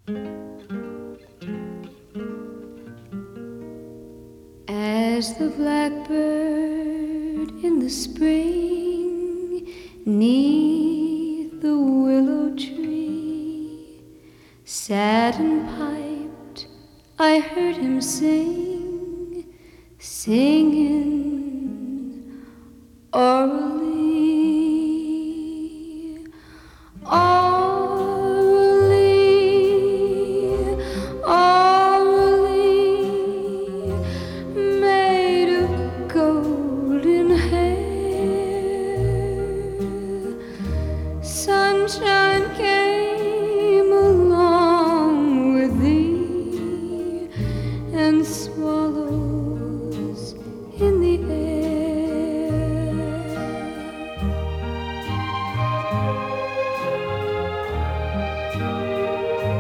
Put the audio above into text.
As the blackbird in the spring 'neath the willow tree sat and piped, I heard him sing, singing orally.